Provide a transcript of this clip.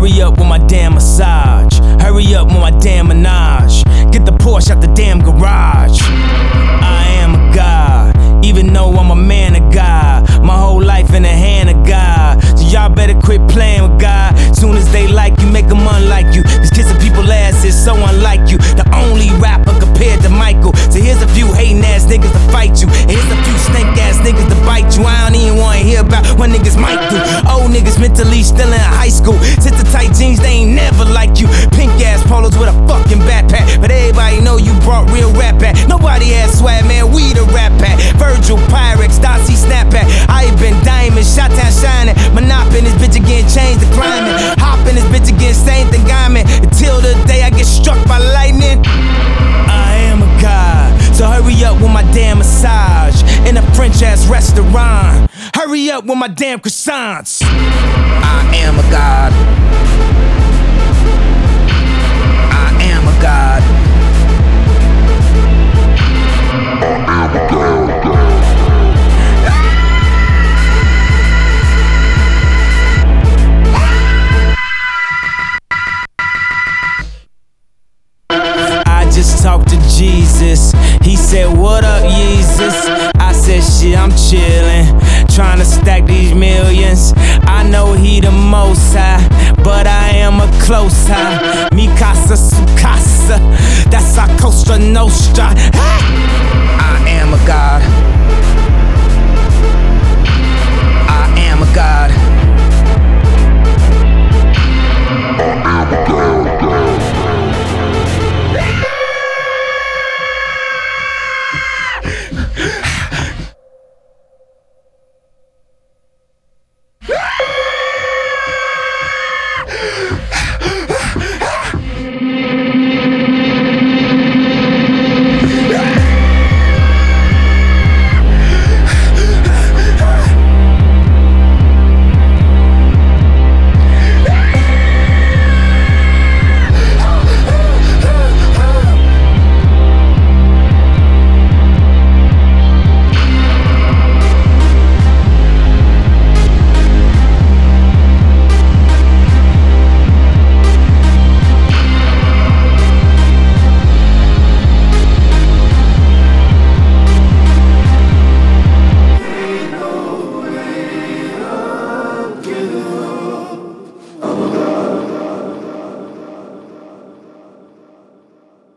hurry up with my damn massage. Hurry up with my damn menage. Get the Porsche out the damn garage. I am a god, even though I'm a man of God. My whole life in the hand of God. So y'all better quit playing with God. Soon as they like you, make them unlike you. Cause kissing people's ass is so unlike you. The only rapper compared to Michael. So here's a few hating ass niggas to fight you. And here's a few stink ass niggas to bite you. I don't even wanna hear about what niggas might do. Old niggas mentally still in high school. Sister tight jeans, they ain't never like you. Pink ass polos with a fucking backpack. But everybody know you brought real rap back. Nobody has swag, man, we the rap pack. Virgil, Pyrex, Darcy, Snapback. I been diamond, shot town shining. Monopoly, this bitch again changed the climate. Hop in this bitch again, same thing I'm in. Until the day I get struck by lightning. I am a god, so hurry up with my damn massage. In a French ass restaurant. Hurry up with my damn croissants. I am a god. I am a god. I am a god. Just talked to Jesus. He said, what up, Jesus? I said, shit, I'm chillin', tryna stack these millions. I know he the most high, but I am a close high. Mi casa, su casa, that's our Costa Nostra. I am a god.